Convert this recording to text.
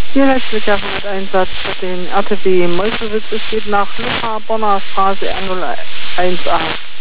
Hier letztlicher Einsatz für den RTW Meuselwitz. Es geht nach Lucha Bonner Straße R01A.